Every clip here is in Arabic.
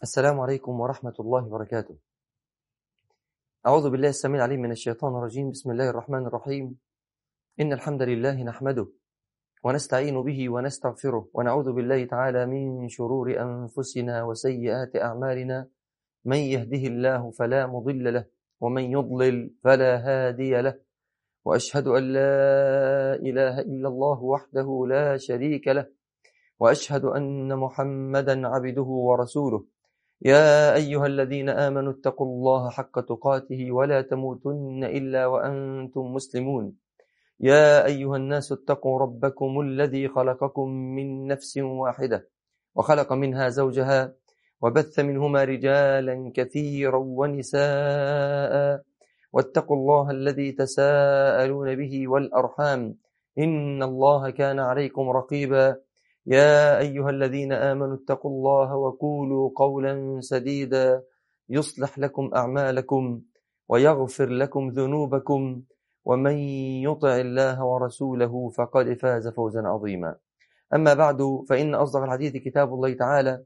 السلام عليكم ورحمة الله وبركاته. أعوذ بالله السميع العليم من الشيطان الرجيم. بسم الله الرحمن الرحيم. إن الحمد لله نحمده ونستعين به ونستغفره ونعوذ بالله تعالى من شرور أنفسنا وسيئات أعمالنا. من يهده الله فلا مضل له ومن يضلل فلا هادي له، وأشهد أن لا إله إلا الله وحده لا شريك له، وأشهد أن محمدا عبده ورسوله. يا أيها الذين آمنوا اتقوا الله حق تقاته ولا تموتن إلا وأنتم مسلمون. يا أيها الناس اتقوا ربكم الذي خلقكم من نفس واحدة وخلق منها زوجها وبث منهما رجالا كثيرا ونساء، واتقوا الله الذي تساءلون به والأرحام إن الله كان عليكم رقيبا. يا أيها الذين آمنوا اتقوا الله وقولوا قولا سديدا يصلح لكم أعمالكم ويغفر لكم ذنوبكم، ومن يطع الله ورسوله فقد فاز فوزا عظيما. أما بعد، فإن أصدق الحديث كتاب الله تعالى،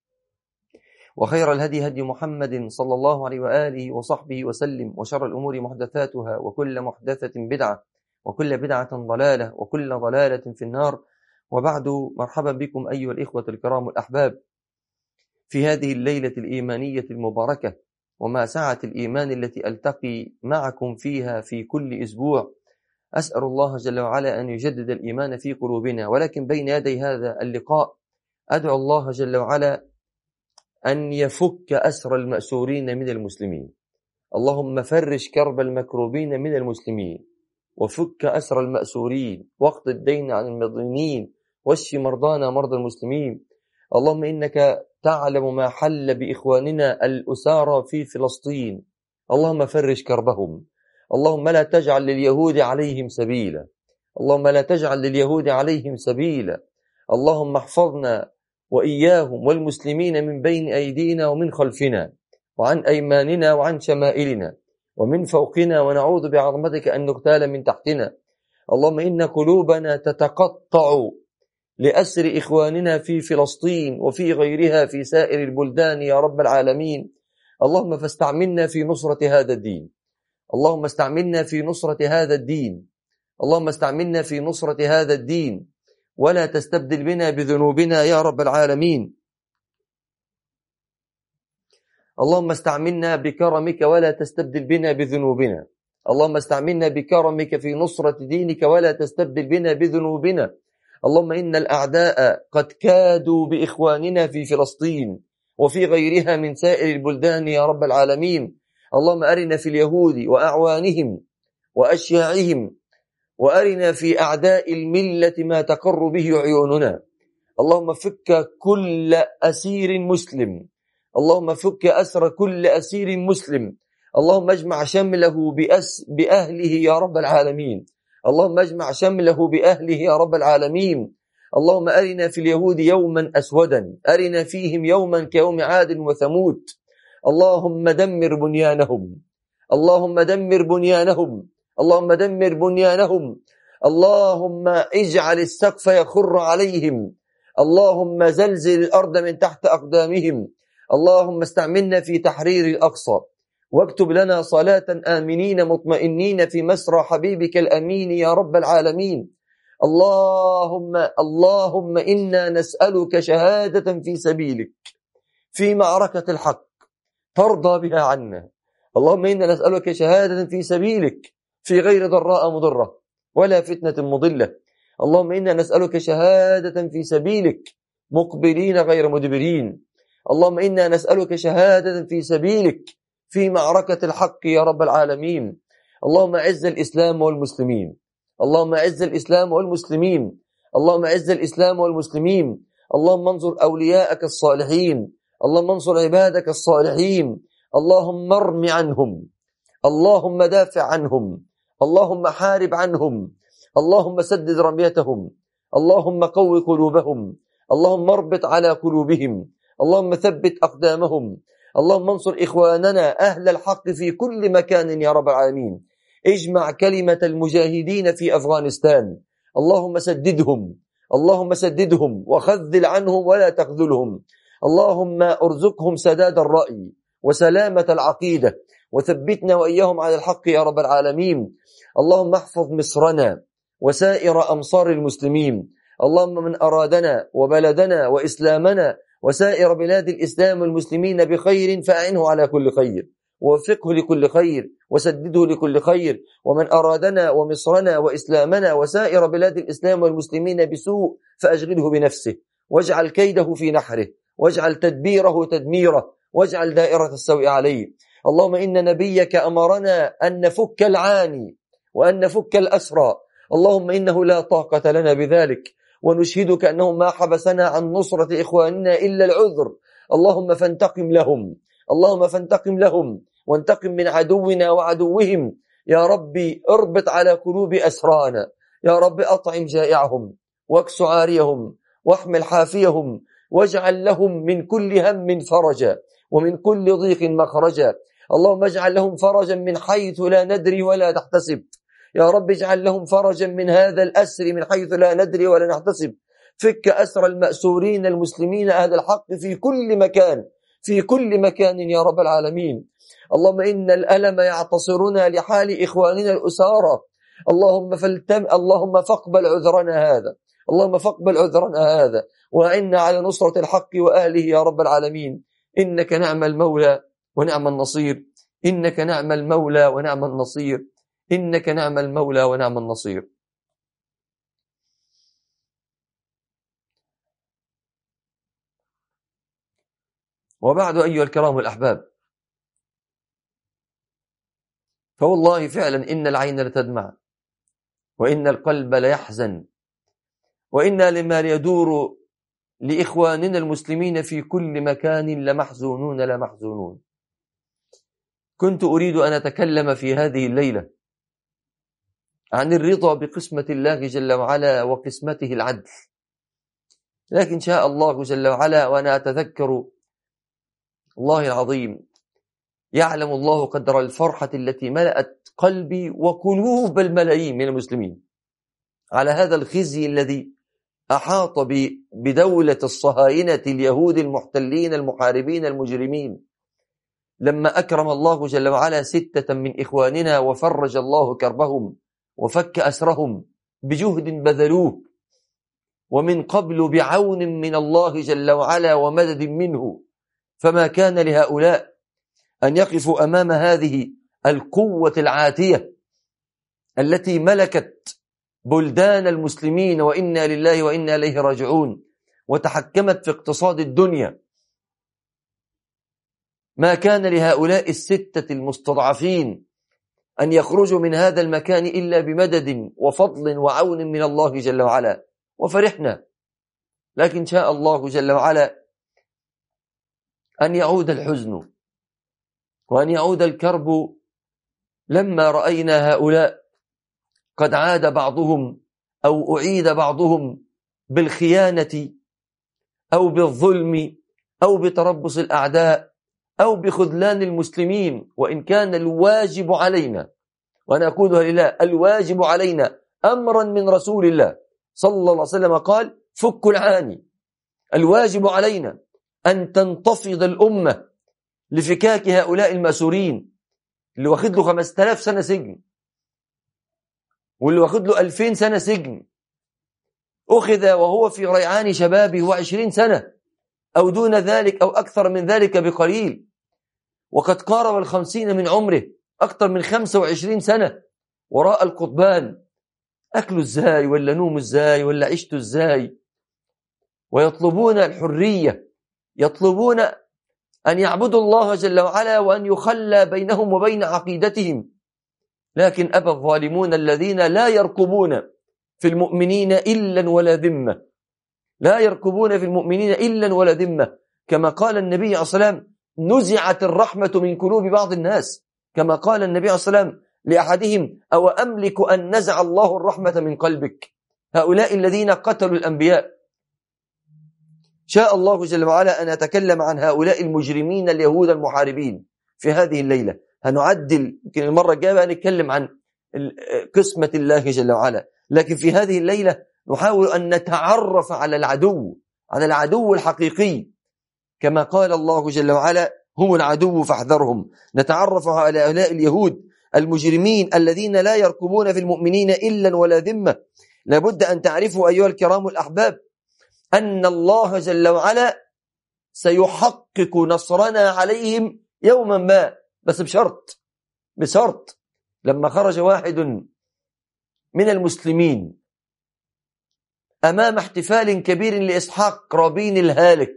وخير الهدي هدي محمد صلى الله عليه وآله وصحبه وسلم، وشر الأمور محدثاتها، وكل محدثة بدعة، وكل بدعة ضلالة، وكل ضلالة في النار. وبعد، مرحبا بكم أيها الإخوة الكرام الأحباب في هذه الليلة الإيمانية المباركة، ومع ساعة الإيمان التي ألتقي معكم فيها في كل أسبوع. أسأل الله جل وعلا أن يجدد الإيمان في قلوبنا، ولكن بين يدي هذا اللقاء أدعو الله جل وعلا أن يفك أسر المأسورين من المسلمين. اللهم فرج كرب المكروبين من المسلمين، وفك أسر المأسورين، واقض الدين عن المدينين، واشف مرضانا مرضى المسلمين. اللهم إنك تعلم ما حل بإخواننا الأسارى في فلسطين، اللهم فرج كربهم. اللهم لا تجعل لليهود عليهم سبيلا، اللهم لا تجعل لليهود عليهم سبيلا. اللهم احفظنا وإياهم والمسلمين من بين أيدينا ومن خلفنا وعن أيماننا وعن شمائلنا ومن فوقنا، ونعوذ بعظمتك أن نغتال من تحتنا. اللهم إن قلوبنا تتقطع لأسر إخواننا في فلسطين وفي غيرها في سائر البلدان يا رب العالمين. اللهم فاستعملنا في نصرة هذا الدين، اللهم استعملنا في نصرة هذا الدين، اللهم استعملنا في نصرة هذا الدين، ولا تستبدل بنا بذنوبنا يا رب العالمين. اللهم استعملنا بكرمك ولا تستبدل بنا بذنوبنا. اللهم استعملنا بكرمك في نصرة دينك ولا تستبدل بنا بذنوبنا. اللهم إن الأعداء قد كادوا بإخواننا في فلسطين وفي غيرها من سائر البلدان يا رب العالمين. اللهم أرنا في اليهود وأعوانهم وأشياعهم، وأرنا في أعداء الملة ما تقر به عيوننا. اللهم فك كل أسير مسلم، اللهم فك أسر كل أسير مسلم. اللهم اجمع شمله بأهله يا رب العالمين، اللهم اجمع شمله بأهله يا رب العالمين. اللهم أرنا في اليهود يوما أسودا، أرنا فيهم يوما كيوم عاد وثمود. اللهم دمر بنيانهم، اللهم دمر بنيانهم، اللهم دمر بنيانهم. اللهم اجعل السقف يخر عليهم، اللهم زلزل الأرض من تحت أقدامهم. اللهم استعملنا في تحرير الأقصى، واكتب لنا صلاة آمنين مطمئنين في مسرى حبيبك الأمين يا رب العالمين. اللهم إنا نسألك شهادة في سبيلك في معركة الحق ترضى بها عنا. اللهم إنا نسألك شهادة في سبيلك في غير ضراء مضرة ولا فتنة مضلة. اللهم إنا نسألك شهادة في سبيلك مقبلين غير مدبرين. اللهم إنا نسألك شهادة في سبيلك في معركة الحق يا رب العالمين. اللهم أعز الإسلام والمسلمين، اللهم أعز الإسلام والمسلمين، اللهم أعز الإسلام والمسلمين. اللهم انصر أولياءك الصالحين، اللهم انصر عبادك الصالحين. اللهم ارم عنهم، اللهم دافع عنهم، اللهم حارب عنهم، اللهم سدد رميتهم، اللهم قو قلوبهم، اللهم اربط على قلوبهم، اللهم ثبت أقدامهم. اللهم انصر إخواننا أهل الحق في كل مكان يا رب العالمين. اجمع كلمة المجاهدين في أفغانستان، اللهم سددهم، اللهم سددهم وخذل عنهم ولا تخذلهم. اللهم ارزقهم سداد الرأي وسلامة العقيدة، وثبتنا وإياهم على الحق يا رب العالمين. اللهم احفظ مصرنا وسائر أمصار المسلمين. اللهم من أرادنا وبلدنا وإسلامنا وسائر بلاد الإسلام والمسلمين بخير فأعنه على كل خير، ووفقه لكل خير، وسدده لكل خير. ومن أرادنا ومصرنا وإسلامنا وسائر بلاد الإسلام والمسلمين بسوء فأشغله بنفسه، واجعل كيده في نحره، واجعل تدبيره تدميره، واجعل دائرة السوء عليه. اللهم إن نبيك أمرنا أن نفك العاني وأن نفك الأسرى. اللهم إنه لا طاقة لنا بذلك، ونشهدك أنه ما حبسنا عن نصرة إخواننا إلا العذر. اللهم فانتقم لهم، اللهم فانتقم لهم، وانتقم من عدونا وعدوهم. يا ربي اربط على قلوب أسرانا، يا رب أطعم جائعهم، واكس عاريهم، واحمل حافيهم، واجعل لهم من كل هم فرجا، ومن كل ضيق مخرجا. اللهم اجعل لهم فرجا من حيث لا ندري ولا نحتسب. يا رب اجعل لهم فرجا من هذا الأسر من حيث لا ندري ولا نحتسب. فك أسر المأسورين المسلمين أهل الحق في كل مكان، في كل مكان يا رب العالمين. اللهم إن الألم يعتصرنا لحال إخواننا الأسارى. اللهم فاقبل عذرنا هذا، اللهم فاقبل عذرنا هذا، وأعنا على نصرة الحق وأهله يا رب العالمين. إنك نعم المولى ونعم النصير، إنك نعم المولى ونعم النصير، إنك نعم المولى ونعم النصير. وبعد أيها الكرام الأحباب، فوالله فعلا إن العين لتدمع، وإن القلب ليحزن، وإنا لما يدور لإخواننا المسلمين في كل مكان لمحزونون. كنت أريد أن أتكلم في هذه الليلة عن الرضا بقسمة الله جل وعلا وقسمته العدل، لكن شاء الله جل وعلا وأنا أتذكر الله العظيم، يعلم الله قدر الفرحة التي ملأت قلبي وقلوب الملايين من المسلمين على هذا الخزي الذي أحاط بدولة الصهاينة اليهود المحتلين المحاربين المجرمين، لما أكرم الله جل وعلا 6 من إخواننا وفرج الله كربهم وفك أسرهم بجهد بذلوه، ومن قبل بعون من الله جل وعلا ومدد منه. فما كان لهؤلاء أن يقفوا أمام هذه القوة العاتية التي ملكت بلدان المسلمين، وإنا لله وإنا إليه راجعون، وتحكمت في اقتصاد الدنيا. ما كان لهؤلاء 6 المستضعفين أن يخرجوا من هذا المكان إلا بمدد وفضل وعون من الله جل وعلا، وفرحنا. لكن شاء الله جل وعلا أن يعود الحزن وأن يعود الكرب لما رأينا هؤلاء قد عاد بعضهم أو أعيد بعضهم بالخيانة أو بالظلم أو بتربص الأعداء أو بخذلان المسلمين. وإن كان الواجب علينا، وأنا أقولها لله، الواجب علينا أمرا من رسول الله صلى الله عليه وسلم قال: فك العاني. الواجب علينا أن تنتفض الأمة لفكاك هؤلاء المأسورين، اللي واخد له 5000 سنة سجن، واللي واخد له 2000 سنة سجن، أخذ وهو في ريعان شبابه و20 سنة أو دون ذلك أو أكثر من ذلك بقليل، وقد قارب 50 من عمره، أكثر من 25 سنة وراء القضبان. أكلوا إزاي ولا نوموا إزاي ولا عشتوا إزاي؟ ويطلبون الحرية، يطلبون أن يعبدوا الله جل وعلا وأن يخلى بينهم وبين عقيدتهم. لكن أبى الظالمون الذين لا يرقبون في المؤمنين إلا ولا ذمة، لا يرقبون في المؤمنين إلا ولا ذمة. كما قال النبي عليه الصلاة والسلام: نزعت الرحمة من قلوب بعض الناس. كما قال النبي عليه الصلاة والسلام لأحدهم: أو أملك أن نزع الله الرحمة من قلبك. هؤلاء الذين قتلوا الأنبياء. شاء الله جل وعلا أن أتكلم عن هؤلاء المجرمين اليهود المحاربين في هذه الليلة. هنعدل يمكن المرة الجاية نتكلم عن قسمة الله جل وعلا، لكن في هذه الليلة نحاول أن نتعرف على العدو، على العدو الحقيقي كما قال الله جل وعلا هم العدو فاحذرهم. نتعرف على هؤلاء اليهود المجرمين الذين لا يرقبون في المؤمنين إلا ولا ذمة. لابد أن تعرفوا أيها الكرام الأحباب أن الله جل وعلا سيحقق نصرنا عليهم يوما ما، بس بشرط لما خرج واحد من المسلمين أمام احتفال كبير لإسحاق رابين الهالك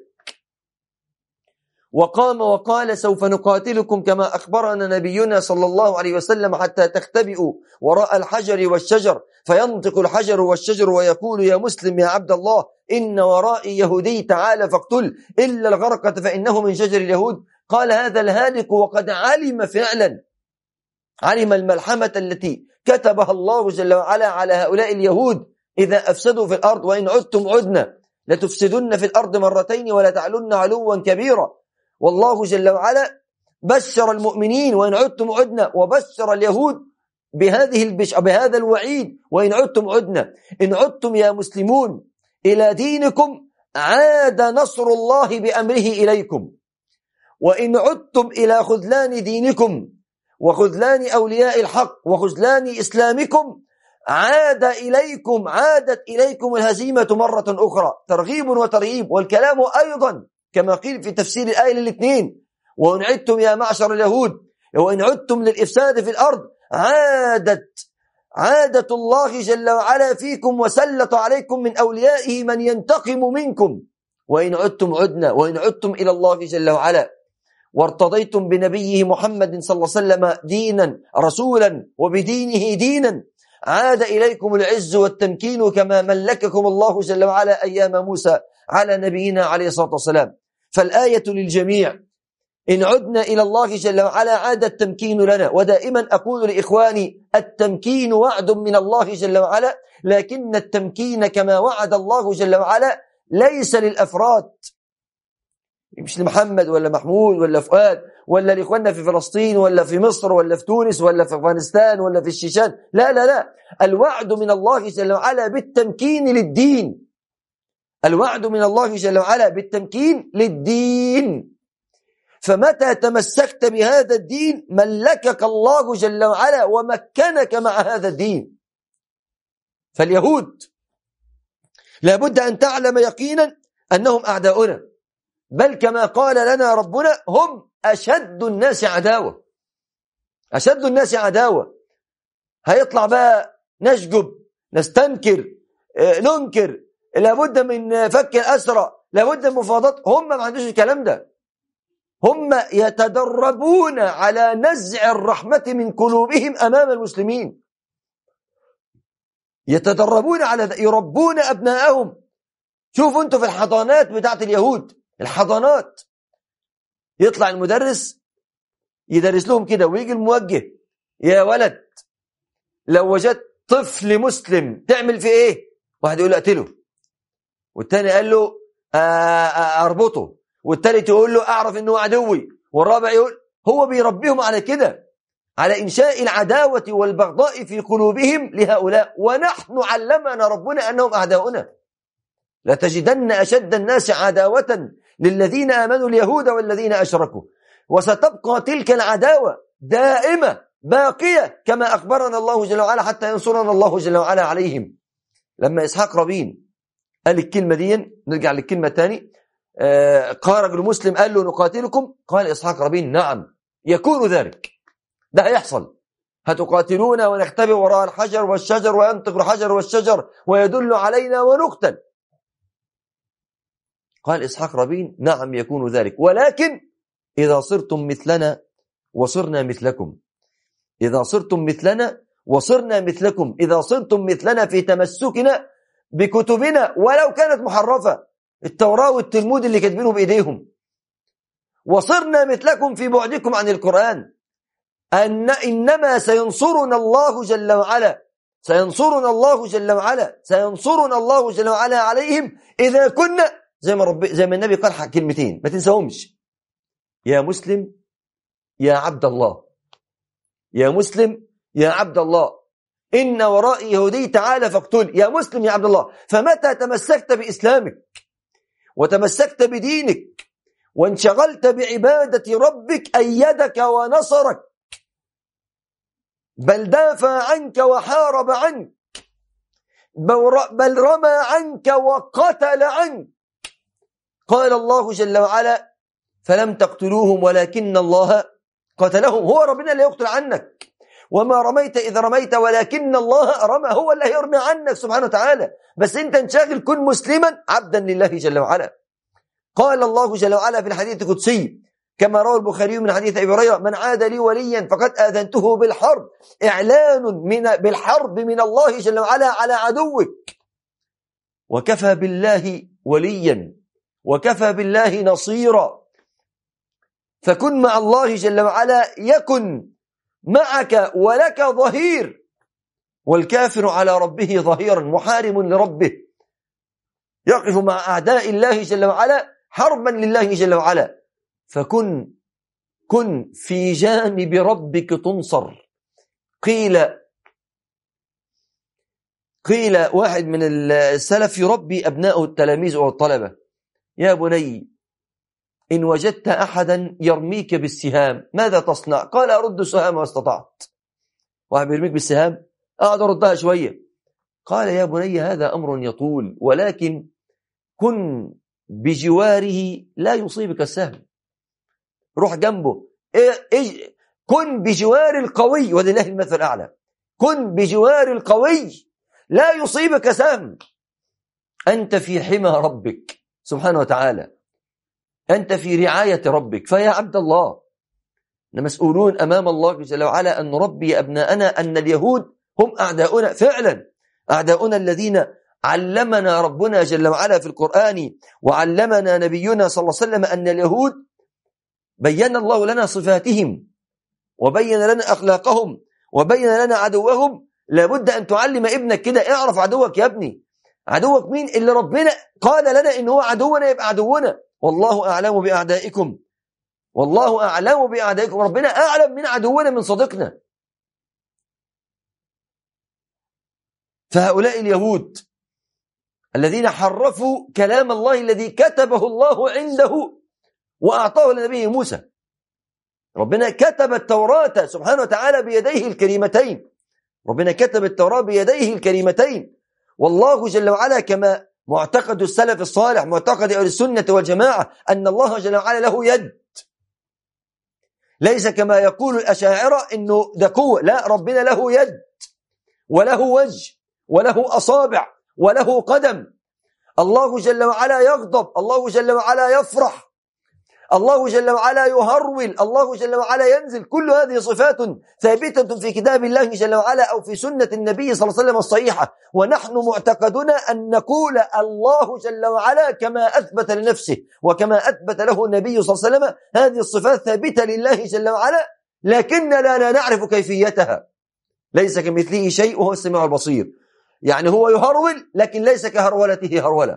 وقام وقال سوف نقاتلكم كما أخبرنا نبينا صلى الله عليه وسلم حتى تختبئوا وراء الحجر والشجر، فينطق الحجر والشجر ويقول يا مسلم يا عبد الله إن ورائي يهودي تعالى فاقتل إلا الغرقة فإنه من شجر اليهود. قال هذا الهالك وقد علم فعلا، علم الملحمة التي كتبها الله جل وعلا على هؤلاء اليهود إذا أفسدوا في الأرض وإن عدتم عدنا لتفسدن في الأرض مرتين ولا تعلن علوا كبيرا. والله جل وعلا بشر المؤمنين وإن عدتم عدنا، وبشر اليهود بهذا الوعيد وإن عدتم عدنا. إن عدتم يا مسلمون إلى دينكم عاد نصر الله بأمره إليكم، وإن عدتم إلى خذلان دينكم وخذلان أولياء الحق وخذلان إسلامكم عادت إليكم الهزيمة مرة أخرى. ترغيب وترهيب. والكلام أيضا كما قيل في تفسير الآية للاثنين وإن عدتم يا معشر اليهود وإن عدتم للإفساد في الأرض عادة الله جل وعلا فيكم وسلط عليكم من أوليائه من ينتقم منكم. وإن عدتم عدنا وإن عدتم إلى الله جل وعلا وارتضيتم بنبيه محمد صلى الله عليه وسلم دينا رسولا وبدينه دينا عاد إليكم العز والتمكين كما ملككم الله جل وعلا أيام موسى على نبينا عليه الصلاة والسلام. فالآية للجميع، إن عدنا إلى الله جل وعلا عاد التمكين لنا. ودائما أقول لإخواني التمكين وعد من الله جل وعلا، لكن التمكين كما وعد الله جل وعلا ليس للأفراد، مش لمحمد ولا محمود ولا فؤاد ولا لإخواننا في فلسطين ولا في مصر ولا في تونس ولا في أفغانستان ولا في الشيشان. لا، الوعد من الله جل وعلا بالتمكين للدين. الوعد من الله جل وعلا بالتمكين للدين. فمتى تمسكت بهذا الدين ملكك الله جل وعلا ومكنك مع هذا الدين. فاليهود لابد أن تعلم يقينا أنهم أعداؤنا، بل كما قال لنا ربنا هم أشد الناس عداوة. أشد الناس عداوة. هيطلع بقى نشجب نستنكر ننكر، لابد من فك الأسرى، لابد من مفاوضات. هم ما عندوش الكلام ده. هم يتدربون على نزع الرحمة من قلوبهم أمام المسلمين، يتدربون على يربون أبنائهم. شوفوا أنتوا في الحضانات بتاعت اليهود، الحضانات يطلع المدرس يدرس لهم كده ويجي الموجه يا ولد لو وجدت طفل مسلم تعمل فيه ايه؟ واحد يقول له اقتله، والتاني قال له اربطه، والتالت يقول له اعرف انه عدوي، والرابع يقول. هو بيربيهم على كده، على انشاء العداوة والبغضاء في قلوبهم لهؤلاء. ونحن علمنا ربنا انهم اعداؤنا. لتجدن اشد الناس عداوة للذين آمنوا اليهود والذين أشركوا، وستبقى تلك العداوة دائمة باقية كما أخبرنا الله جل وعلا حتى ينصرنا الله جل وعلا عليهم. لما إسحاق رابين قال الكلمة دي، نرجع للكلمة الثانية، قال رجل مسلم قال له نقاتلكم، قال إسحاق رابين نعم يكون ذلك، ده هيحصل، هتقاتلون ونختبئ وراء الحجر والشجر وينطق الحجر والشجر ويدل علينا ونقتل. قال إسحاق رابين نعم يكون ذلك، ولكن إذا صرتم مثلنا وصرنا مثلكم، إذا صرتم مثلنا وصرنا مثلكم، إذا صرتم مثلنا في تمسكنا بكتبنا ولو كانت محرفة، التوراة والتلمود اللي كاتبينه بإيديهم، وصرنا مثلكم في بعدكم عن القرآن، إنما سينصرنا الله جل وعلا، سينصرنا الله جل وعلا، سينصرنا الله جل وعلا عليهم إذا كنا زي ما النبي قال كلمتين ما تنساهمش: يا مسلم يا عبد الله، يا مسلم يا عبد الله، إن ورائي يهودي تعالى فاقتل. يا مسلم يا عبد الله. فمتى تمسكت بإسلامك وتمسكت بدينك وانشغلت بعبادة ربك أيدك ونصرك، بل دافع عنك وحارب عنك، بل رمى عنك وقتل عنك. قال الله جل وعلا: فلم تقتلوهم ولكن الله قتلهم. هو ربنا اللي يقتل عنك، وما رميت إذ رميت ولكن الله رمى، هو اللي يرمي عنك سبحانه وتعالى. بس انت انشغل، كن مسلما عبدا لله جل وعلا. قال الله جل وعلا في الحديث القدسي كما روى البخاري من حديث أبي هريرة: من عاد لي وليا فقد آذنته بالحرب. إعلان بالحرب من الله جل وعلا على عدوك. وكفى بالله وليا وكفى بالله نصيرا. فكن مع الله جل وعلا يكن معك ولك ظهير. والكافر على ربه ظهيرا، محارب لربه، يقف مع أعداء الله جل وعلا حربا لله جل وعلا. فكن في جانب ربك تنصر. قيل واحد من السلف يربي أبناءه التلاميذ والطلبة: يا بني، إن وجدت أحدا يرميك بالسهام ماذا تصنع؟ قال: أرد السهام ما استطعت. واحد بيرميك بالسهام، أقعد أردها شوية. قال: يا بني، هذا أمر يطول، ولكن كن بجواره لا يصيبك السهم. روح جنبه، كن بجوار القوي، ولله المثل الأعلى. كن بجوار القوي لا يصيبك سهم. أنت في حمى ربك سبحانه وتعالى، أنت في رعاية ربك. فيا عبد الله، مسؤولون أمام الله جل وعلا أن نربي أبناءنا أن اليهود هم أعداؤنا فعلا، أعداؤنا الذين علمنا ربنا جل وعلا في القرآن وعلمنا نبينا صلى الله عليه وسلم أن اليهود بين الله لنا صفاتهم وبين لنا أخلاقهم وبين لنا عدوهم. لابد أن تعلم ابنك كده: اعرف عدوك يا ابني. عدوك مين؟ اللي ربنا قال لنا إن هو عدونا يبقى عدونا. والله أعلم بأعدائكم، والله أعلم بأعدائكم. ربنا أعلم من عدونا من صديقنا. فهؤلاء اليهود الذين حرفوا كلام الله الذي كتبه الله عنده وأعطاه لنبيه موسى. ربنا كتب التوراة سبحانه وتعالى بيديه الكريمتين، ربنا كتب التوراة بيديه الكريمتين. والله جل وعلا كما معتقد السلف الصالح، معتقد أهل السنة والجماعة، أن الله جل وعلا له يد، ليس كما يقول الأشاعرة إنه ده قوة. لا، ربنا له يد وله وجه وله أصابع وله قدم. الله جل وعلا يغضب، الله جل وعلا يفرح، الله جل وعلا يهرول، الله جل وعلا ينزل. كل هذه صفات ثابتة في كتاب الله جل وعلا أو في سنة النبي صلى الله عليه وسلم الصحيحة. ونحن معتقدنا أن نقول الله جل وعلا كما أثبت لنفسه وكما أثبت له النبي صلى الله عليه وسلم. هذه الصفات ثابتة لله جل وعلا، لكننا لا نعرف كيفيتها. ليس كمثله شيء وهو السميع البصير. يعني هو يهرول لكن ليس كهرولته هرولة،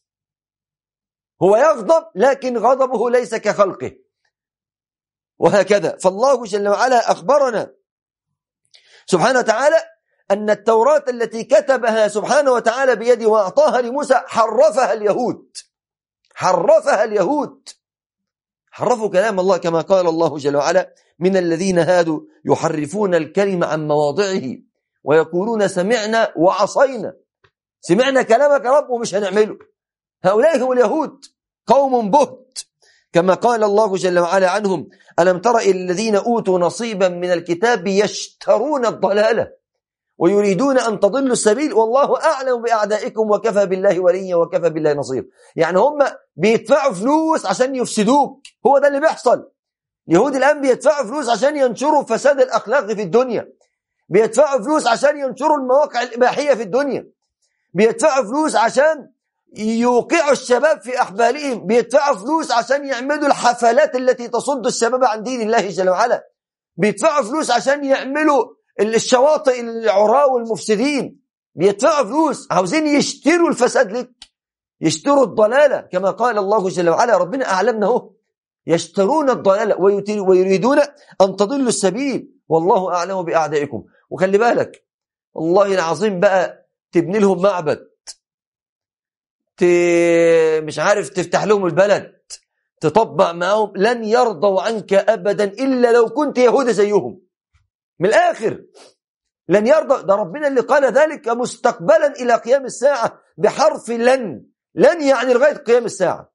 هو يغضب لكن غضبه ليس كخلقه، وهكذا. فالله جل وعلا أخبرنا سبحانه وتعالى أن التوراة التي كتبها سبحانه وتعالى بيده وأعطاها لموسى حرفها اليهود، حرفها اليهود، حرفوا كلام الله كما قال الله جل وعلا: من الذين هادوا يحرفون الكلم عن مواضعه ويقولون سمعنا وعصينا. سمعنا كلامك يا رب ومش هنعمله. هؤلاء هم اليهود، قوم بهت، كما قال الله جل وعلا عنهم: ألم تر إلى الذين أوتوا نصيبا من الكتاب يشترون الضلالة ويريدون أن تضلوا السبيل والله أعلم بأعدائكم وكفى بالله وليا وكفى بالله نصير. يعني هم بيدفعوا فلوس عشان يفسدوك، هو ده اللي بيحصل. يهود الآن بيدفعوا فلوس عشان ينشروا فساد الأخلاق في الدنيا، بيدفعوا فلوس عشان ينشروا المواقع الإباحية في الدنيا، بيدفعوا فلوس عشان يوقعوا الشباب في أحبالهم، بيدفعوا فلوس عشان يعملوا الحفلات التي تصد الشباب عن دين الله جل وعلا، بيدفعوا فلوس عشان يعملوا الشواطئ العراة والمفسدين، بيدفعوا فلوس، عاوزين يشتروا الفساد لك، يشتروا الضلالة كما قال الله جل وعلا. ربنا أعلمنا هو يشترون الضلالة ويريدون أن تضلوا السبيل والله أعلم بأعدائكم. وخلي بالك والله العظيم بقى تبني لهم معبد، مش عارف تفتح لهم البلد، تطبع معهم لن يرضوا عنك أبدا إلا لو كنت يهود زيهم. من الآخر لن يرضى، ده ربنا اللي قال ذلك مستقبلا إلى قيام الساعة بحرف لن يعني لغاية قيام الساعة.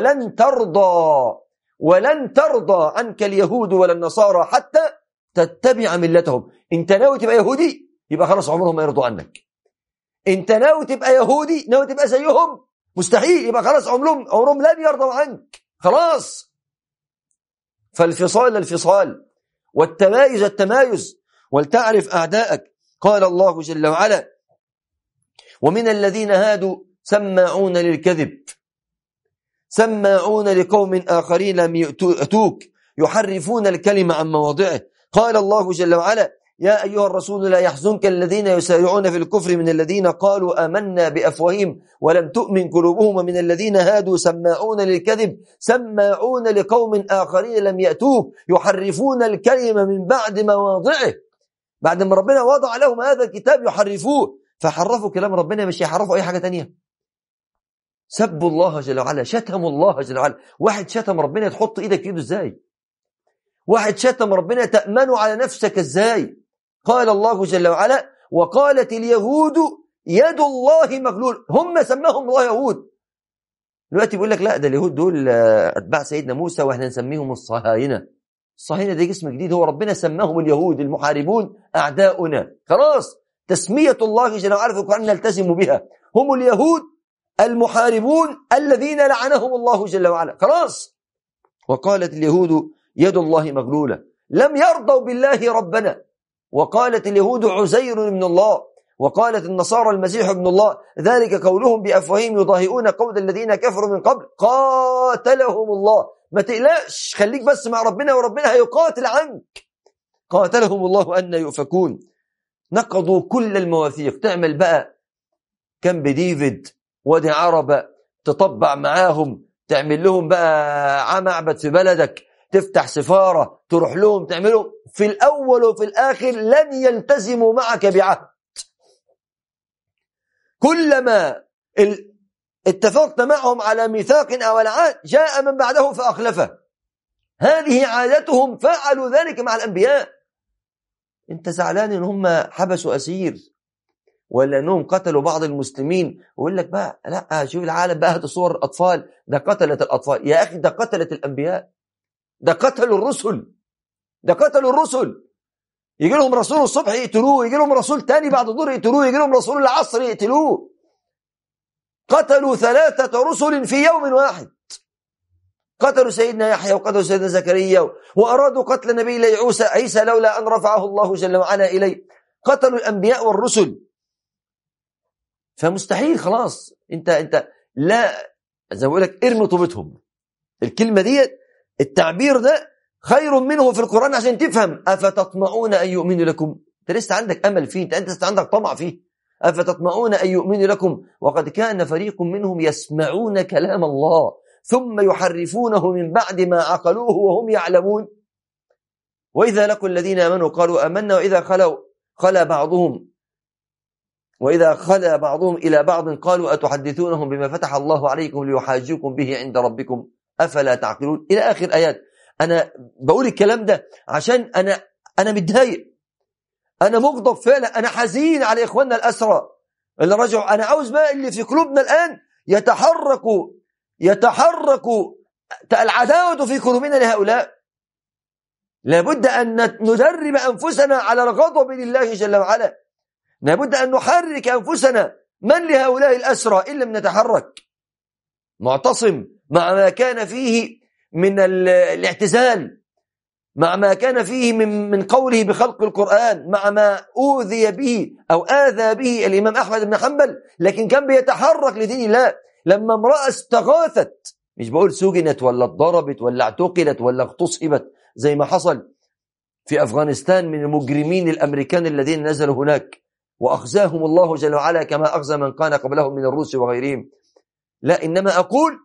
ولن ترضى عنك اليهود ولا النصارى حتى تتبع ملتهم. انت ناوي تبقى يهودي يبقى خلاص عمرهم ما يرضوا عنك. انت ناوي تبقى يهودي، ناوي تبقى زيهم، مستحيل، يبقى خلاص عمرهم لن يرضوا عنك خلاص. فالفصال والتمايز التمايز، ولتعرف أعداءك. قال الله جل وعلا: ومن الذين هادوا سماعون للكذب سماعون لقوم آخرين لم يأتوك يحرفون الكلمة عن مواضعه. قال الله جل وعلا: يا أيها الرسول لا يحزنك الذين يسارعون في الكفر من الذين قالوا آمنا بأفواههم ولم تؤمن قلوبهم ومن الذين هادوا سماعون للكذب سماعون لقوم آخرين لم يأتوك يحرفون الكلمة من بعد مواضعه. بعد ما ربنا وضع لهم هذا الكتاب يحرفوه، فحرفوا كلام ربنا، مش يحرفوا أي حاجة تانية. سبوا الله جل وعلا، شتموا الله جل وعلا. واحد شتم ربنا تحط إيدك في إيده إزاي؟ واحد شتم ربنا تأمنوا على نفسك إزاي؟ قال الله جل وعلا: وقالت اليهود يد الله مغلول. هم سماهم الله يهود. دلوقتي بيقول لك لا، ده اليهود دول أتباع سيدنا موسى وإحنا نسميهم الصهاينة. الصهاينة ده جسم جديد، هو ربنا سماهم اليهود المحاربون أعداؤنا. خلاص، تسمية الله جل وعلا في القرآن نلتزم بها. هم اليهود المحاربون الذين لعنهم الله جل وعلا. خلاص. وقالت اليهود يد الله مغلولة، لم يرضوا بالله ربنا. وقالت اليهود عزير ابن الله، وقالت النصارى المسيح ابن الله، ذلك قولهم بأفواههم يضاهئون قول الذين كفروا من قبل قاتلهم الله. ما تقلقش، خليك بس مع ربنا وربنا هيقاتل عنك. قاتلهم الله أن يؤفكون. نقضوا كل المواثيق. تعمل بقى كامب ديفيد، وادي عربة، تطبع معاهم، تعمل لهم بقى معبد في بلدك، تفتح سفارة، تروح لهم، تعملهم. في الأول وفي الآخر لن يلتزموا معك بعهد. كلما اتفقت معهم على ميثاق أو العهد جاء من بعده فأخلفه. هذه عادتهم، فعلوا ذلك مع الأنبياء. انت زعلان ان هم حبسوا أسير ولا انهم قتلوا بعض المسلمين ويقول لك بقى لا شوف العالم بقى هات صور الأطفال، ده قتلت الأطفال. يا أخي ده قتلت الأنبياء، ده قتلوا الرسل. يجي لهم رسول الصبح يقتلوه، يجي لهم رسول تاني بعد الظهر يقتلوه، يجي لهم رسول العصر يقتلوه. قتلوا 3 رسل في يوم واحد. قتلوا سيدنا يحيى وقتلوا سيدنا زكريا، وأرادوا قتل نبي الله عيسى لولا أن رفعه الله جل وعلا إليه. قتلوا الأنبياء والرسل. فمستحيل خلاص انت لا، زي ما بقول لك ارمي طوبتهم. الكلمة دي، التعبير ده خير منه في القرآن عشان تفهم. أفتطمعون أن يؤمنوا لكم؟ انت لسه عندك أمل فيه، انت لسه عندك طمع فيه. أفتطمعون أن يؤمنوا لكم وقد كان فريق منهم يسمعون كلام الله ثم يحرفونه من بعد ما عقلوه وهم يعلمون. وإذا لقوا الذين آمنوا قالوا آمنا وإذا خلا بعضهم إلى بعض قالوا أتحدثونهم بما فتح الله عليكم ليحاجوكم به عند ربكم أفلا تعقلون، إلى آخر آيات. أنا بقول الكلام ده عشان أنا متضايق، أنا مغضب فعلا، أنا حزين على إخواننا الأسرى اللي رجعوا. أنا عاوز بقى اللي في قلوبنا الآن يتحركوا العداوة في قلوبنا لهؤلاء. لابد أن ندرب أنفسنا على الغضب لله جل وعلا. لابد أن نحرك أنفسنا. من لهؤلاء الأسرى إن لم نتحرك؟ معتصم مع ما كان فيه من الاعتزال، مع ما كان فيه من قوله بخلق القرآن، مع ما أوذي به أو آذى به الإمام أحمد بن حنبل، لكن كان بيتحرك لدين الله. لما امرأة استغاثت، مش بقول سجنت ولا اتضربت ولا اعتقلت ولا اغتصبت زي ما حصل في أفغانستان من المجرمين الأمريكان الذين نزلوا هناك وأخزاهم الله جل وعلا كما أخزى من كان قبلهم من الروس وغيرهم. لا، إنما أقول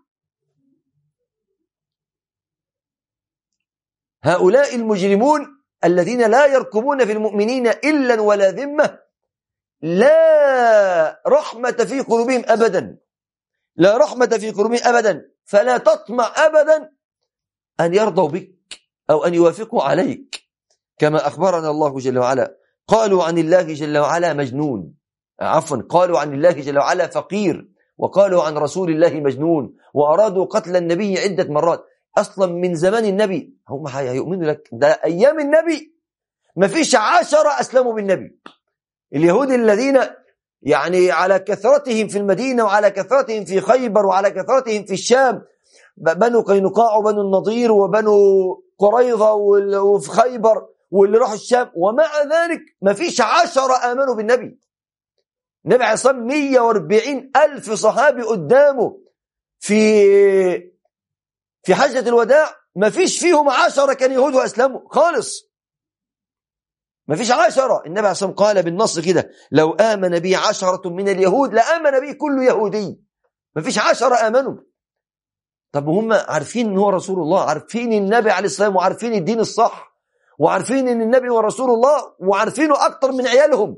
هؤلاء المجرمون الذين لا يركبون في المؤمنين إلا ولا ذمة، لا رحمة في قلوبهم أبدا، لا رحمة في قلوبهم أبدا. فلا تطمع أبدا أن يرضوا بك أو أن يوافقوا عليك، كما أخبرنا الله جل وعلا. قالوا عن الله جل وعلا مجنون، قالوا عن الله جل وعلا فقير، وقالوا عن رسول الله مجنون، وأرادوا قتل النبي عدة مرات. أصلا من زمان النبي هم هيؤمنوا لك، ده أيام النبي ما فيش 10 أسلموا بالنبي. اليهود الذين يعني على كثرتهم في المدينة وعلى كثرتهم في خيبر وعلى كثرتهم في الشام، بنو قينقاع وبنو النضير وبنو قريظة وفي خيبر واللي راحوا الشام، ومع ذلك ما فيش 10 آمنوا بالنبي. النبي عليه الصلاة والسلام 140,000 صحابي قدامه في حجة الوداع، ما فيش فيهم 10 كان يهود وأسلموا خالص، ما فيش 10. النبي عليه الصلاة والسلام قال بالنص كده: لو آمن بي 10 من اليهود لآمن بي كل يهودي. ما فيش 10 آمنوا. طب هم عارفين ان هو رسول الله، عارفين النبي عليه السلام، وعارفين الدين الصح، وعارفين ان النبي هو رسول الله، وعارفينه اكتر من عيالهم.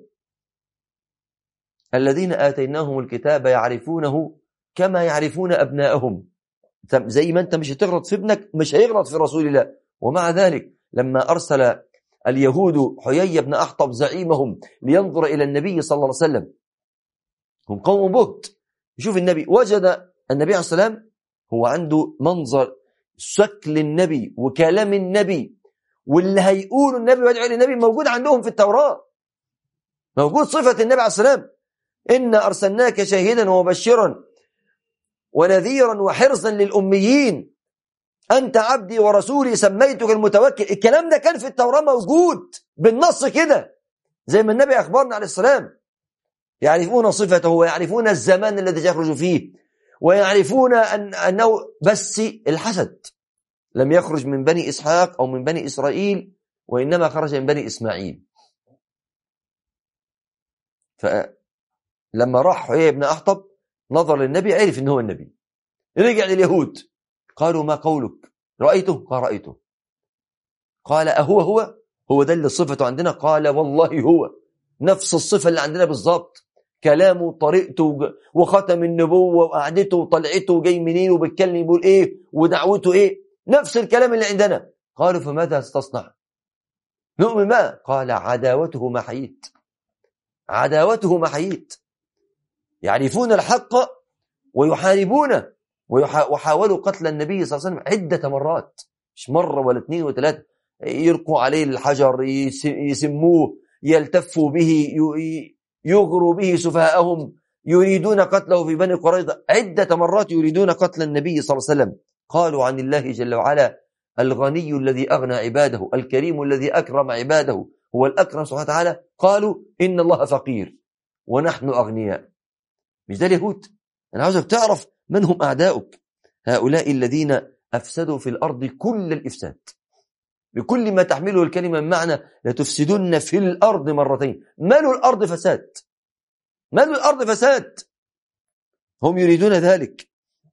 الذين آتيناهم الكتاب يعرفونه كما يعرفون أبناءهم. زي ما انت مش هتغلط في ابنك مش هيغلط في رسول الله. ومع ذلك لما أرسل اليهود حيي بن أخطب زعيمهم لينظر إلى النبي صلى الله عليه وسلم، هم قوم بهت، يشوف النبي، وجد النبي عليه السلام هو عنده منظر شكل النبي وكلام النبي واللي هيقول النبي ويدعو للنبي موجود عندهم في التوراة، موجود صفة النبي عليه السلام: إنا أرسلناك شاهدا ومبشرا ونذيرا وحرزا للأميين، أنت عبدي ورسولي سميتك المتوكل. الكلام ده كان في التوراة موجود بالنص كده، زي ما النبي أخبرنا عليه السلام. يعرفون صفته ويعرفون الزمان الذي يخرج فيه، ويعرفون أنه بس الحسد لم يخرج من بني إسحاق أو من بني إسرائيل، وإنما خرج من بني إسماعيل. فلما راح حيي بن أخطب نظر للنبي عرف إنه هو النبي. رجع لليهود قالوا: ما قولك؟ رأيته؟ قال: رأيته. قال: هو ده اللي صفته عندنا؟ قال: والله هو نفس الصفة اللي عندنا بالضبط، كلامه وطريقته وختم النبوة وقعدته وطلعته جاي منين وبيتكلم يقول ايه ودعوته ايه، نفس الكلام اللي عندنا. قالوا: فماذا ستصنع؟ نؤمن بقى. قال: عداوته ما حييت، عداوته ما حييت. يعرفون الحق ويحاربونه، وحاولوا قتل النبي صلى الله عليه وسلم عدة مرات، مش مرة ولا 2 و3. يرقوا عليه الحجر، يسموه، يلتفوا به، يغروا به سفهاءهم، يريدون قتله في بني قريظة عدة مرات، يريدون قتل النبي صلى الله عليه وسلم. قالوا عن الله جل وعلا: الغني الذي أغنى عباده، الكريم الذي أكرم عباده، هو الأكرم سبحانه وتعالى. قالوا: إن الله فقير ونحن أغنياء. مش ده اليهود؟ أنا عاوزك تعرف من هم أعداؤك. هؤلاء الذين أفسدوا في الأرض كل الإفساد بكل ما تحمله الكلمة، من معنى لتفسدن في الأرض مرتين. مالوا الأرض فساد، مالوا الأرض فساد، هم يريدون ذلك.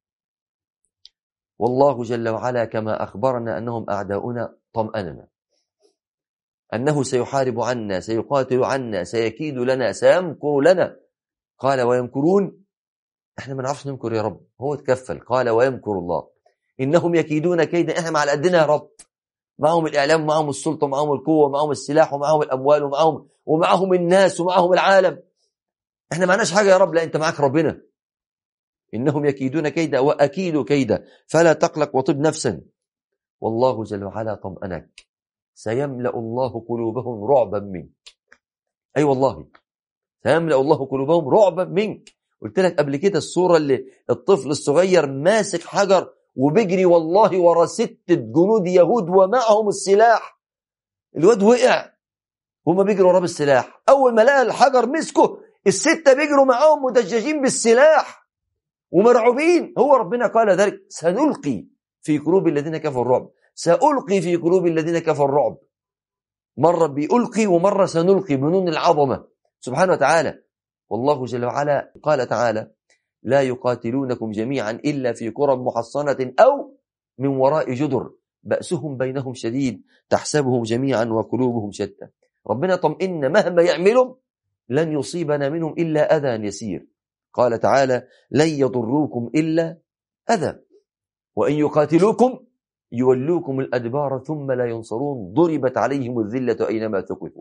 والله جل وعلا كما أخبرنا أنهم أعداؤنا طمأننا أنه سيحارب عنا، سيقاتل عنا، سيكيد لنا، سيمكر لنا. قال: ويمكرون. احنا ما نعرفش نمكر يا رب، هو تكفل. قال: ويمكر الله إنهم يكيدون كيدا. احنا مع قدنا يا رب، معهم الإعلام ومعهم السلطة ومعهم القوة ومعهم السلاح ومعهم الأموال ومعهم الناس ومعهم العالم. احنا معناش حاجة يا رب. لا، انت معك ربنا. إنهم يكيدون كيدا وأكيد كيدا فلا تقلق وطب نفسا. والله جل وعلا طمأنك: سيملأ الله قلوبهم رعبا منك. أي والله سيملأ الله قلوبهم رعبا منك. قلت لك قبل كده الصورة اللي الطفل الصغير ماسك حجر وبيجري والله ورا 6 جنود يهود ومعهم السلاح. الواد وقع وهم بيجروا وراه بالسلاح. أول ما لقى الحجر مسكه، ال6 بيجروا معاهم مدججين بالسلاح ومرعوبين. هو ربنا قال ذلك: سنلقي في قلوب الذين كفروا الرعب، سألقي في قلوب الذين كفروا الرعب. مرة بيلقي ومرة سنلقي بنون العظمة سبحانه وتعالى. والله جل وعلا قال تعالى: لا يقاتلونكم جميعا إلا في قرى محصنة أو من وراء جدر بأسهم بينهم شديد تحسبهم جميعا وقلوبهم شتى. ربنا طمئن مهما يعملوا لن يصيبنا منهم إلا أذى يسير. قال تعالى: لن يضروكم إلا أذى وإن يقاتلوكم يولوكم الأدبار ثم لا ينصرون ضربت عليهم الذلة أينما ثقفوا.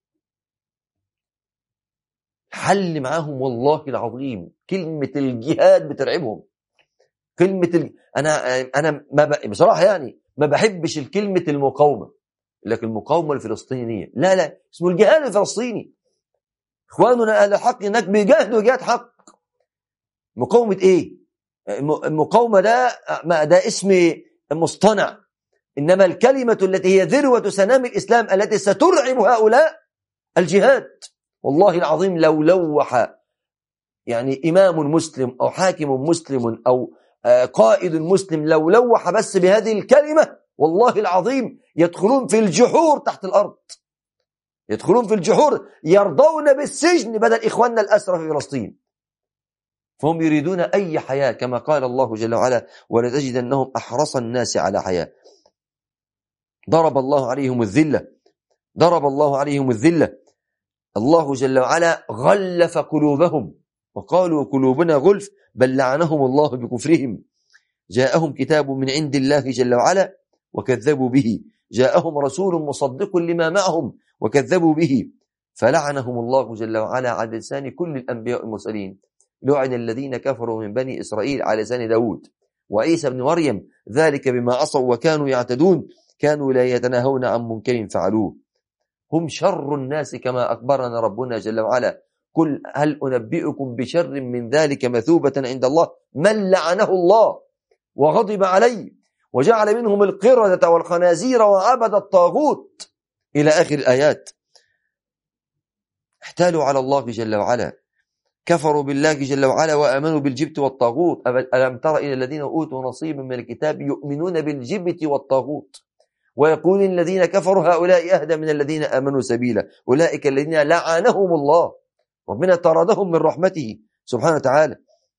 حل معاهم والله العظيم كلمة الجهاد بترعبهم. أنا بصراحة يعني ما بحبش الكلمة المقاومة، لكن المقاومة الفلسطينية لا اسمه الجهاد الفلسطيني. إخواننا أهل الحق هناك بيجاهدوا جهاد حق. مقاومة إيه؟ المقاومة ده اسم مصطنع، إنما الكلمة التي هي ذروة سنام الإسلام التي سترعب هؤلاء الجهاد. والله العظيم لو لوح يعني إمام مسلم أو حاكم مسلم أو قائد مسلم لو لوح بس بهذه الكلمة، والله العظيم يدخلون في الجحور تحت الأرض، يدخلون في الجحور، يرضون بالسجن بدل إخواننا الأسرى في فلسطين. فهم يريدون أي حياة كما قال الله جل وعلا ولتجدنهم أحرص الناس على حياة. ضرب الله عليهم الذلة، ضرب الله عليهم الذلة. الله جل وعلا غلف قلوبهم وقالوا قلوبنا غلف بل لعنهم الله بكفرهم. جاءهم كتاب من عند الله جل وعلا وكذبوا به، جاءهم رسول مصدق لما معهم وكذبوا به، فلعنهم الله جل وعلا على لسان كل الأنبياء المرسلين. لعن الذين كفروا من بني إسرائيل على لسان داود وعيسى بن مريم ذلك بما عصوا وكانوا يعتدون كانوا لا يتناهون عن منكر فعلوه. هم شر الناس كما أخبرنا ربنا جل وعلا قل هل أنبئكم بشر من ذلك مثوبة عند الله من لعنه الله وغضب عليه وجعل منهم القردة والخنازير وعبد الطاغوت إلى آخر الآيات. احتالوا على الله جل وعلا، كفروا بالله جل وعلا وآمنوا بالجبت والطاغوت. ألم تر إلى الذين أوتوا نصيبا من الكتاب يؤمنون بالجبت والطاغوت ويقول الذين كفروا هؤلاء أهدى من الذين آمنوا سبيلا أولئك الذين لعنهم الله ربنا طردهم من رحمته سبحانه وتعالى.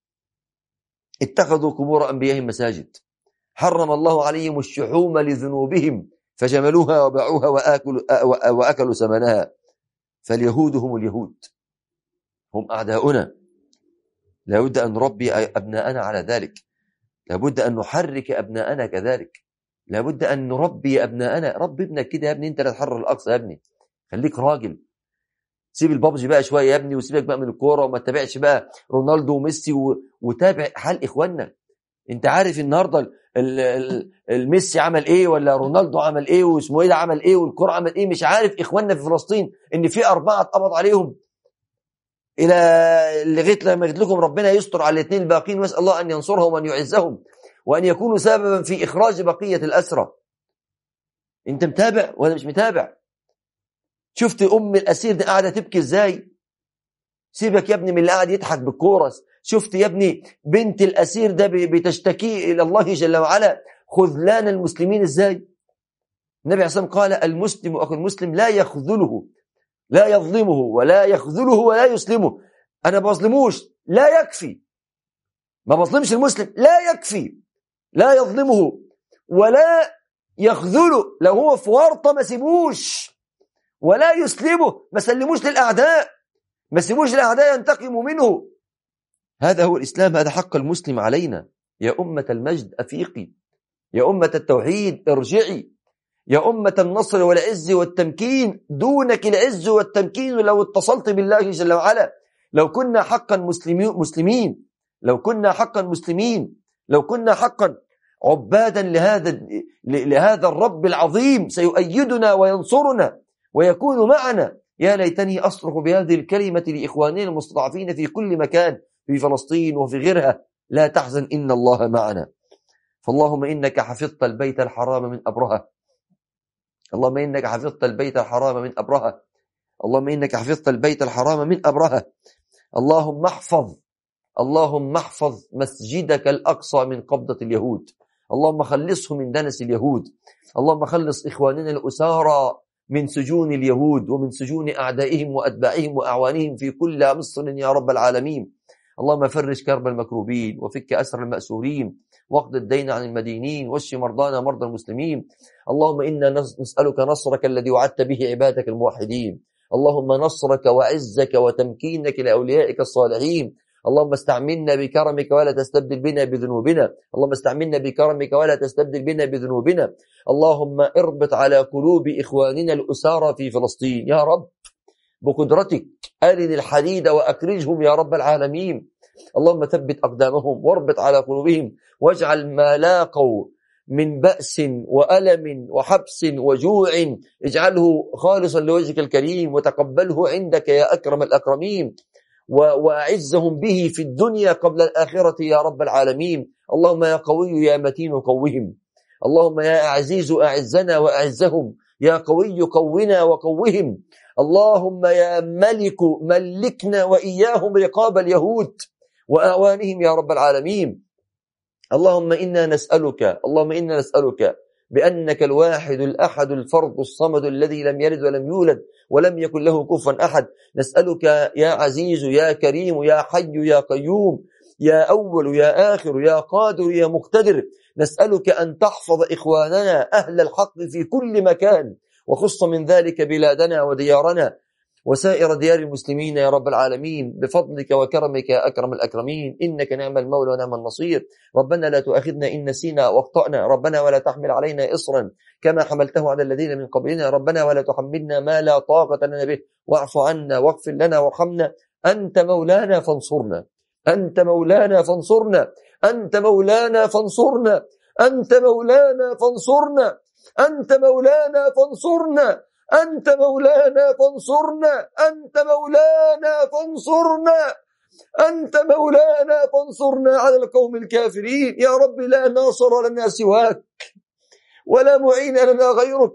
اتخذوا قبور أنبيائهم مساجد، حرم الله عليهم الشحوم لذنوبهم فجملوها وباعوها وأكلوا ثمنها. فاليهود هم اليهود، هم أعداؤنا. لابد أن نربي أبناءنا على ذلك، لابد أن نحرك أبناءنا كذلك، لابد أن نربي أبناءنا. ربي ابنك كده يا ابني، أنت لا تحرر الأقصى يا ابني، خليك راجل، سيب البابجي بقى شوية يا ابني وسيبك بقى من الكورة وما تتابعش بقى رونالدو وميسي وتابع حال إخواننا. أنت عارف النهاردة الميسي عمل إيه ولا رونالدو عمل إيه واسمه إيه ده عمل إيه والكورة عمل إيه؟ مش عارف إخواننا في فلسطين إن في 4 اتقبض عليهم إلى لغاية لما قلت لكم ربنا يستر على الاثنين الباقين، واسأل الله أن ينصرهم وأن يعزهم وأن يكونوا سببا في إخراج بقية الأسرى. أنت متابع ولا مش متابع؟ شفت أم الأسير دي قاعدة تبكي إزاي؟ سيبك يا ابني من اللي قاعد يضحك بالكورس. شفت يا ابني بنت الأسير ده بتشتكي إلى الله جل وعلا خذلان المسلمين إزاي؟ النبي عليه الصلاة والسلام قال المسلم أخو المسلم لا يخذله، لا يظلمه ولا يخذله ولا يسلمه. أنا بظلموش لا يكفي، ما بظلمش المسلم لا يكفي، لا يظلمه ولا يخذله، لو هو في ورطة ما سيبوش، ولا يسلمه، ما سلموش للأعداء، ما سيبوش الأعداء ينتقموا منه. هذا هو الإسلام، هذا حق المسلم علينا. يا أمة المجد أفيقي، يا أمة التوحيد ارجعي، يا أمة النصر والعز والتمكين دونك العز والتمكين لو اتصلت بالله جل وعلا. لو كنا حقا مسلمين، لو كنا حقا مسلمين، لو كنا حقا عبادا لهذا الرب العظيم سيؤيدنا وينصرنا ويكون معنا. يا ليتني أصرخ بهذه الكلمة لإخواننا المستضعفين في كل مكان في فلسطين وفي غيرها: لا تحزن إن الله معنا. فاللهم إنك حفظت البيت الحرام من أبرهة، اللهم إنك حفظت البيت الحرام من أبرهة، اللهم إنك حفظت البيت الحرام من أبرهة. اللهم احفظ مسجدك الأقصى من قبضة اليهود، اللهم خلصه من دنس اليهود، اللهم خلص إخواننا الأسارى من سجون اليهود ومن سجون أعدائهم وأتباعهم وأعوانهم في كل مصر يا رب العالمين. اللهم فرج كرب المكروبين وفك أسر المأسورين واقض الدين عن المدينين واشف مرضانا مرضى المسلمين. اللهم إنا نسألك نصرك الذي وعدت به عبادك الموحدين، اللهم نصرك وعزك وتمكينك لأوليائك الصالحين، اللهم استعملنا بكرمك ولا تستبدل بنا بذنوبنا. اللهم استعملنا بكرمك ولا تستبدل بنا بذنوبنا. اللهم اربط على قلوب إخواننا الأسارى في فلسطين يا رب بقدرتك. أرن الحديد وأكرجهم يا رب العالمين. اللهم ثبت أقدامهم واربط على قلوبهم، واجعل ما لاقوا من بأس وألم وحبس وجوع اجعله خالصا لوجهك الكريم، وتقبله عندك يا أكرم الأكرمين، وأعزهم به في الدنيا قبل الآخرة يا رب العالمين. اللهم يا قوي يا متين قوهم. اللهم يا عزيز أعزنا وأعزهم. يا قوي قونا وقوهم. اللهم يا ملك ملكنا وإياهم رقاب اليهود وأعوانهم يا رب العالمين. اللهم إنا نسألك بأنك الواحد الأحد الفرد الصمد الذي لم يلد ولم يولد ولم يكن له كفوا أحد. نسألك يا عزيز يا كريم يا حي يا قيوم يا أول يا آخر يا قادر يا مقتدر، نسألك أن تحفظ إخواننا أهل الحق في كل مكان، وخص من ذلك بلادنا وديارنا وسائر ديار المسلمين يا رب العالمين، بفضلك وكرمك يا أكرم الأكرمين. إنك نعم المولى ونعم النصير. ربنا لا تؤاخذنا إن نسينا واخطأنا، ربنا ولا تحمل علينا إصرا كما حملته على الذين من قبلنا، ربنا ولا تحملنا ما لا طاقة لنا به، واعف عنا واغفر لنا وارحمنا. أنت مولانا فانصرنا، أنت مولانا فانصرنا، أنت مولانا فانصرنا، أنت مولانا فانصرنا، أنت مولانا فانصرنا، أنت مولانا فانصرنا، أنت مولانا فانصرنا، أنت مولانا فانصرنا على القوم الكافرين. يا رب لا ناصر لنا سواك، ولا معين لنا غيرك،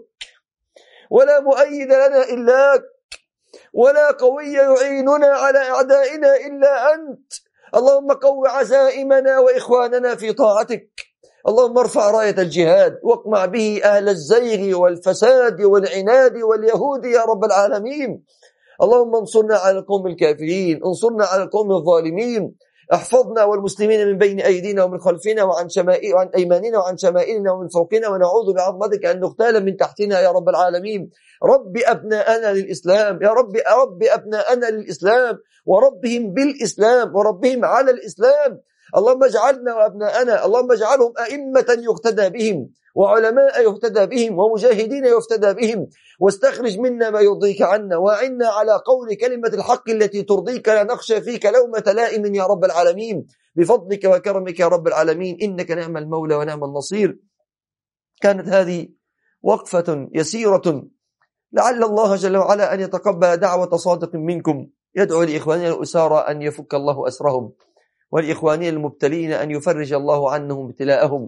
ولا مؤيد لنا إلاك، ولا قوي يعيننا على أعدائنا إلا أنت. اللهم قو عزائمنا وإخواننا في طاعتك. اللهم ارفع راية الجهاد واقمع به أهل الزيغ والفساد والعناد واليهود يا رب العالمين. اللهم انصرنا على القوم الكافرين، انصرنا على القوم الظالمين. احفظنا والمسلمين من بين أيدينا ومن خلفنا وعن أيماننا وعن شمائلنا ومن فوقنا، ونعوذ بعظمتك أن نغتال من تحتنا يا رب العالمين. رب أبناءنا للإسلام يا رب، رب أبناءنا للإسلام، وربهم بالإسلام، وربهم على الإسلام. اللهم اجعلنا وأبناءنا، اللهم اجعلهم أئمة يقتدى بهم، وعلماء يهتدى بهم، ومجاهدين يفتدى بهم، واستخرج منا ما يرضيك عنا، وأعنا على قول كلمة الحق التي ترضيك، لا نخشى فيك لومة لائم يا رب العالمين، بفضلك وكرمك يا رب العالمين. إنك نعم المولى ونعم النصير. كانت هذه وقفة يسيرة لعل الله جل وعلا أن يتقبل دعوة صادق منكم يدعو لإخواننا الأسارى أن يفك الله أسرهم، والإخوانين المبتلين أن يفرج الله عنهم ابتلاءهم.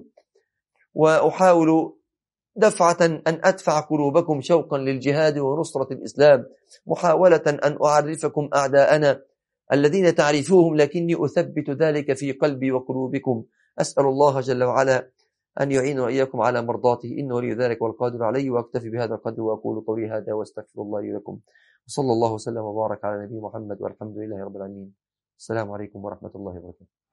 وأحاول دفعة أن أدفع قلوبكم شوقا للجهاد ونصرة الإسلام، محاولة أن أعرفكم أعداءنا الذين تعرفوهم، لكني أثبت ذلك في قلبي وقلوبكم. أسأل الله جل وعلا أن يعين وإياكم على مرضاته، إنه ولي ذلك والقادر عليه. وأكتفي بهذا القدر وأقول قولي هذا واستغفر الله لي ولكم، وصلى الله وسلم وبارك على نبي محمد، والحمد لله رب العالمين. السلام عليكم ورحمة الله وبركاته.